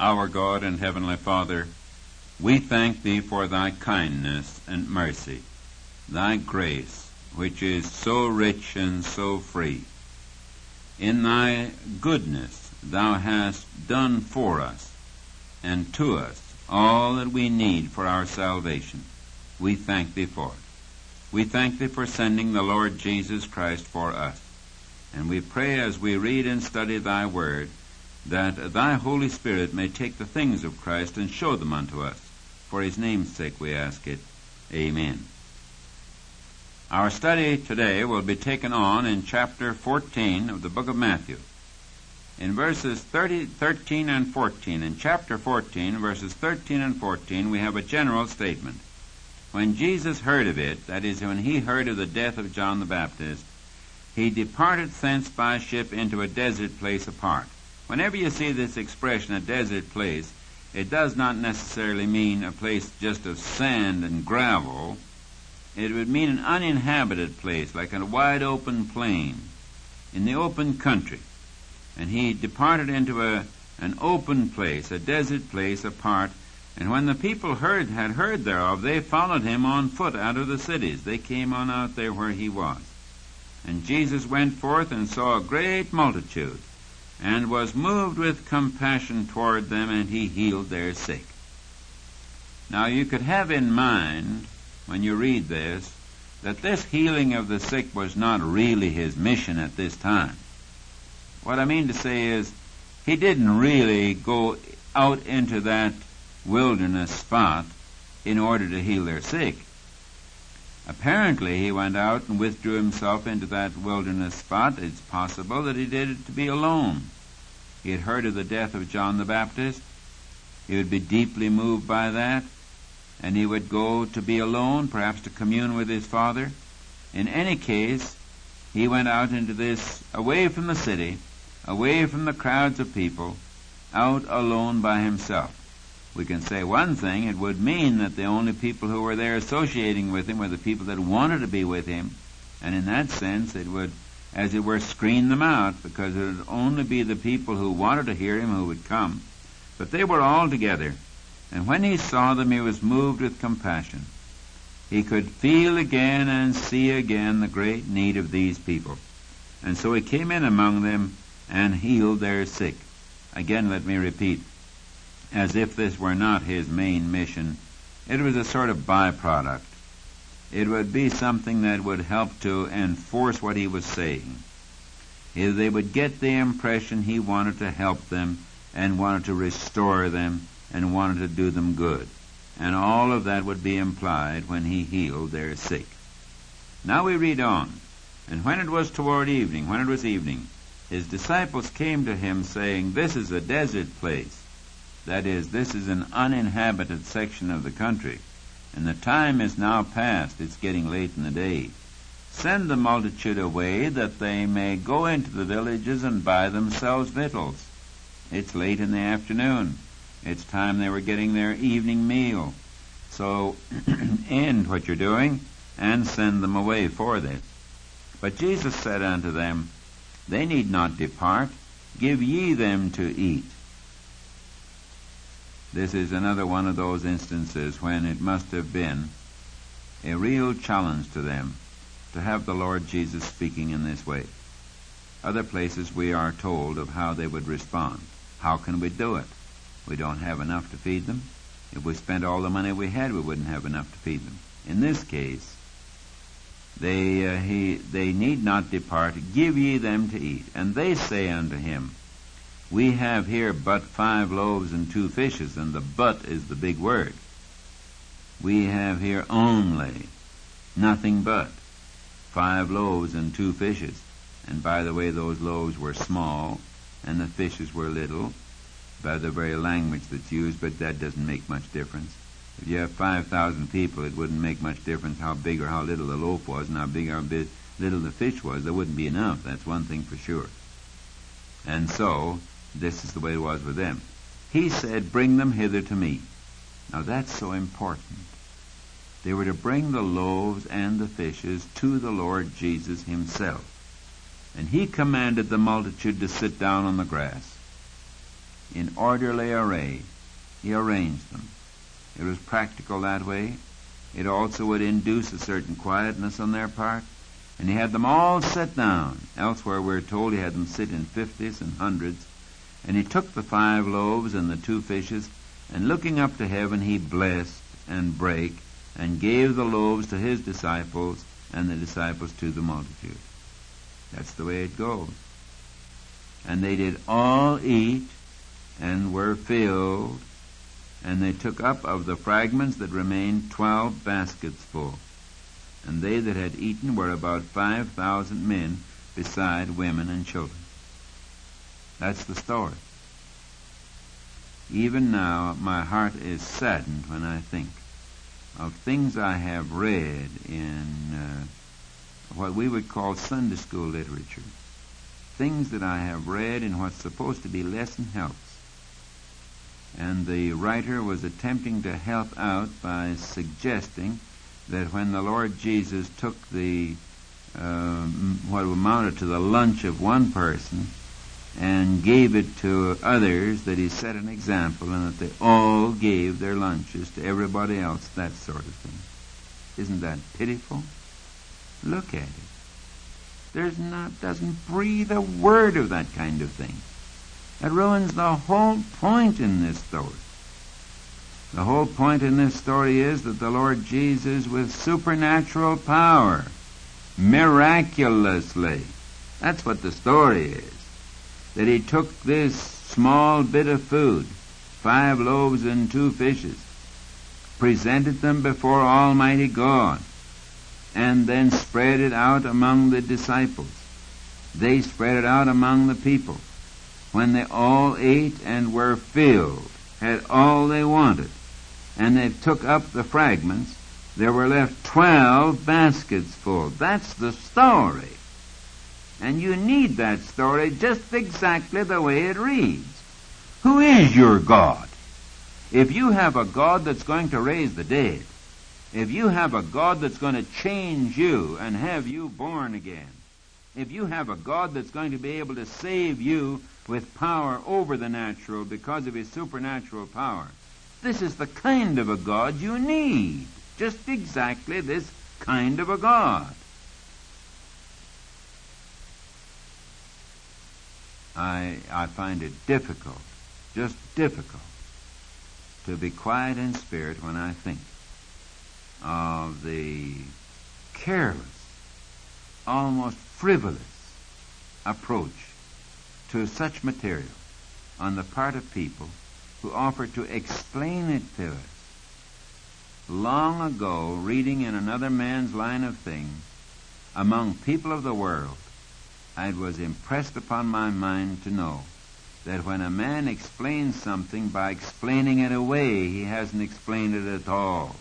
Our God and Heavenly Father, we thank Thee for Thy kindness and mercy, Thy grace, which is so rich and so free. In Thy goodness Thou hast done for us and to us all that we need for our salvation. We thank Thee for it. We thank Thee for sending the Lord Jesus Christ for us. And we pray as we read and study Thy Word, that Thy Holy Spirit may take the things of Christ and show them unto us. For His name's sake we ask it. Amen. Our study today will be taken on in chapter 14 of the book of Matthew. In verses 13 and 14, in chapter 14, verses 13 and 14, we have a general statement. When Jesus heard of it, that is, when He heard of the death of John the Baptist, He departed thence by ship into a desert place apart. Whenever you see this expression, a desert place, it does not necessarily mean a place just of sand and gravel. It would mean an uninhabited place, like a wide open plain, in the open country. And He departed into an open place, a desert place apart. And when the people had heard thereof, they followed Him on foot out of the cities. They came on out there where He was. And Jesus went forth and saw a great multitude, and was moved with compassion toward them, and He healed their sick. Now you could have in mind, when you read this, that this healing of the sick was not really His mission at this time. What I mean to say is, He didn't really go out into that wilderness spot in order to heal their sick. Apparently He went out and withdrew Himself into that wilderness spot. It's possible that He did it to be alone. He had heard of the death of John the Baptist. He would be deeply moved by that, and He would go to be alone, perhaps to commune with His Father. In any case, He went out into this, away from the city, away from the crowds of people, out alone by Himself. We can say one thing, it would mean that the only people who were there associating with Him were the people that wanted to be with Him, and in that sense it would, as it were, screen them out, because it would only be the people who wanted to hear Him who would come. But they were all together, and when He saw them, He was moved with compassion. He could feel again and see again the great need of these people. And so He came in among them and healed their sick. Again, let me repeat, as if this were not His main mission, it was a sort of byproduct. It would be something that would help to enforce what He was saying. They would get the impression He wanted to help them and wanted to restore them and wanted to do them good. And all of that would be implied when He healed their sick. Now we read on. And when it was toward evening, when it was evening, His disciples came to Him, saying, This is a desert place. That is, this is an uninhabited section of the country, and the time is now past. It's getting late in the day. Send the multitude away, that they may go into the villages and buy themselves victuals. It's late in the afternoon. It's time they were getting their evening meal. So end what you're doing and send them away for this. But Jesus said unto them, They need not depart. Give ye them to eat. This is another one of those instances when it must have been a real challenge to them to have the Lord Jesus speaking in this way. Other places we are told of how they would respond. How can we do it? We don't have enough to feed them. If we spent all the money we had, we wouldn't have enough to feed them. In this case, they need not depart. Give ye them to eat. And they say unto Him, We have here but 5 loaves and 2 fishes, and the but is the big word. We have here only, nothing but, 5 loaves and 2 fishes. And by the way, those loaves were small, and the fishes were little, by the very language that's used, but that doesn't make much difference. If you have 5,000 people, it wouldn't make much difference how big or how little the loaf was, and how big or how little the fish was. There wouldn't be enough. That's one thing for sure. And so, this is the way it was with them. He said, Bring them hither to me. Now that's so important. They were to bring the loaves and the fishes to the Lord Jesus Himself. And He commanded the multitude to sit down on the grass. in orderly array. He arranged them. It was practical that way. It also would induce a certain quietness on their part. And he had them all sit down. Elsewhere we're told he had them sit in 50s and 100s. And he took the 5 loaves and the 2 fishes, and looking up to heaven, he blessed and brake and gave the loaves to his disciples and the disciples to the multitude. That's the way it goes. And they did all eat and were filled, and they took up of the fragments that remained 12 baskets full. And they that had eaten were about 5,000 men, beside women and children. That's the story. Even now, my heart is saddened when I think of things I have read in what we would call Sunday school literature. Things that I have read in what's supposed to be lesson helps. And the writer was attempting to help out by suggesting that when the Lord Jesus took the what amounted to the lunch of one person and gave it to others, that he set an example, and that they all gave their lunches to everybody else, that sort of thing. Isn't that pitiful? Look at it. Doesn't breathe a word of that kind of thing. That ruins the whole point in this story. The whole point in this story is that the Lord Jesus, with supernatural power, miraculously, that's what the story is, that he took this small bit of food, 5 loaves and 2 fishes, presented them before Almighty God, and then spread it out among the disciples. They spread it out among the people. When they all ate and were filled, had all they wanted, and they took up the fragments, there were left 12 baskets full. That's the story. And you need that story just exactly the way it reads. Who is your God? If you have a God that's going to raise the dead, if you have a God that's going to change you and have you born again, if you have a God that's going to be able to save you with power over the natural because of his supernatural power, this is the kind of a God you need. Just exactly this kind of a God. I find it difficult, just difficult, to be quiet in spirit when I think of the careless, almost frivolous approach to such material on the part of people who offer to explain it to us. Long ago, reading in another man's line of things, among people of the world, it was impressed upon my mind to know that when a man explains something by explaining it away, he hasn't explained it at all.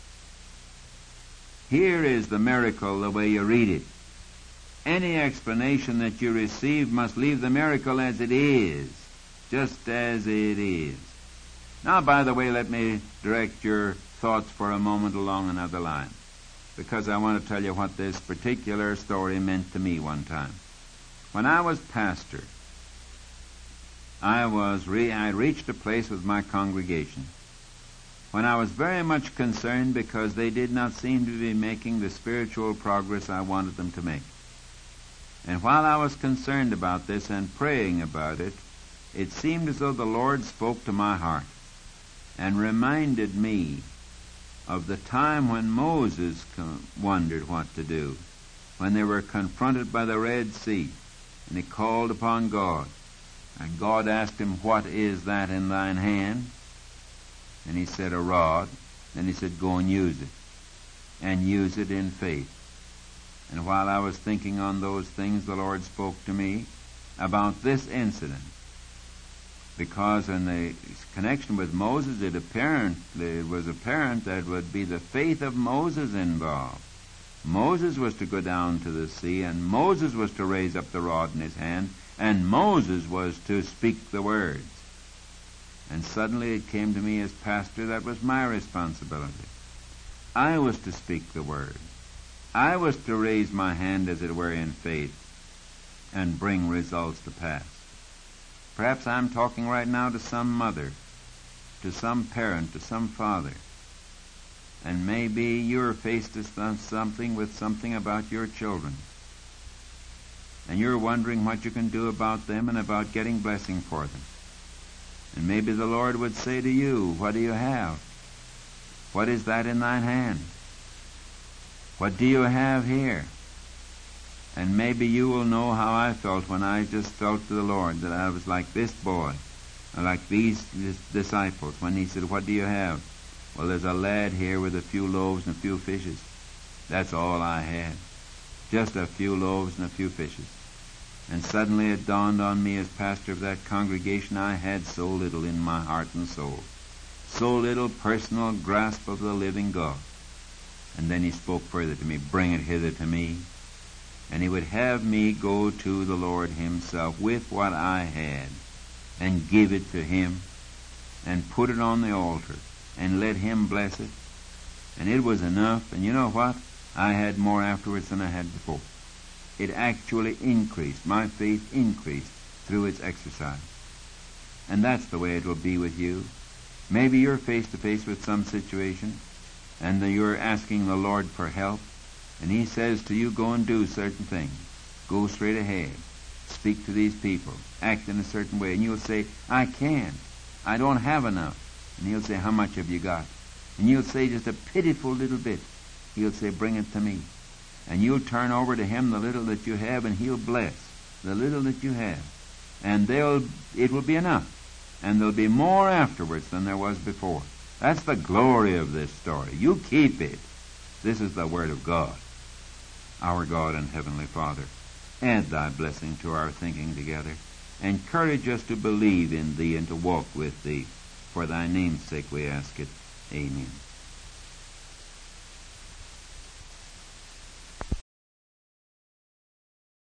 Here is the miracle the way you read it. Any explanation that you receive must leave the miracle as it is, just as it is. Now, by the way, let me direct your thoughts for a moment along another line, because I want to tell you what this particular story meant to me one time. When I was pastor, I reached a place with my congregation when I was very much concerned because they did not seem to be making the spiritual progress I wanted them to make. And while I was concerned about this and praying about it, it seemed as though the Lord spoke to my heart and reminded me of the time when Moses wondered what to do, when they were confronted by the Red Sea, and he called upon God. And God asked him, "What is that in thine hand?" And he said, "A rod." Then he said, "Go and use it." And use it in faith. And while I was thinking on those things, the Lord spoke to me about this incident. Because in the connection with Moses, it was apparent that it would be the faith of Moses involved. Moses was to go down to the sea, and Moses was to raise up the rod in his hand, and Moses was to speak the words. And suddenly it came to me as pastor that was my responsibility. I was to speak the word. I was to raise my hand, as it were, in faith and bring results to pass. Perhaps I'm talking right now to some mother, to some parent, to some father. And maybe you're faced with something about your children. And you're wondering what you can do about them and about getting blessing for them. And maybe the Lord would say to you, what do you have? What is that in thine hand? What do you have here? And maybe you will know how I felt when I just felt to the Lord that I was like this boy, or like these disciples, when he said, what do you have? Well, there's a lad here with a few loaves and a few fishes. That's all I had. Just a few loaves and a few fishes. And suddenly it dawned on me as pastor of that congregation, I had so little in my heart and soul. So little personal grasp of the living God. And then he spoke further to me, bring it hither to me. And he would have me go to the Lord himself with what I had and give it to him and put it on the altar and let him bless it. And it was enough. And you know what? I had more afterwards than I had before. It actually increased. My faith increased through its exercise. And that's the way it will be with you. Maybe you're face to face with some situation and you're asking the Lord for help. And he says to you, go and do certain things. Go straight ahead. Speak to these people. Act in a certain way. And you'll say, I can't. I don't have enough. And he'll say, how much have you got? And you'll say, just a pitiful little bit. He'll say, bring it to me. And you'll turn over to him the little that you have, and he'll bless the little that you have. And it will be enough. And there'll be more afterwards than there was before. That's the glory of this story. You keep it. This is the Word of God. Our God and Heavenly Father, add thy blessing to our thinking together. Encourage us to believe in thee and to walk with thee. For thy name's sake we ask it. Amen.